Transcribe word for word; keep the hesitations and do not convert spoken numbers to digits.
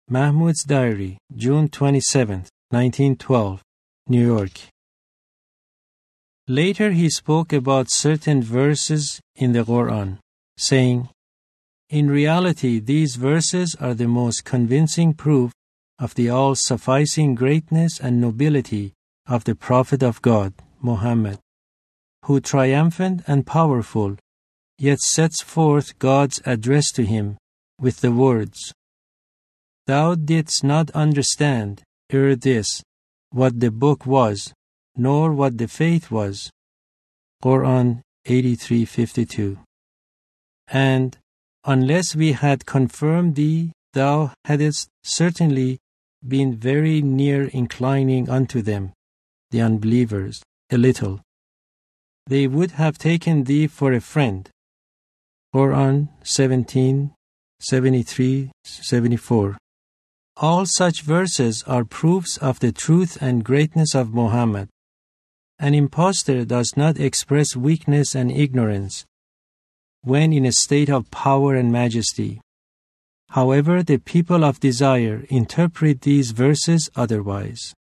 Mahmoud's Diary, June twenty-seventh, nineteen twelve, New York. Later he spoke about certain verses in the Quran, saying, "In reality, these verses are the most convincing proof of the all-sufficing greatness and nobility of the Prophet of God, Muhammad, who triumphant and powerful, yet sets forth God's address to him with the words, 'Thou didst not understand, ere this, what the book was, nor what the faith was.' Quran eighty-three fifty-two. And, 'Unless we had confirmed thee, thou hadst certainly been very near inclining unto them,' the unbelievers, a little. 'They would have taken thee for a friend.' Quran seventeen seventy-three seventy-four. All such verses are proofs of the truth and greatness of Muhammad. An impostor does not express weakness and ignorance when in a state of power and majesty. However, the people of desire interpret these verses otherwise.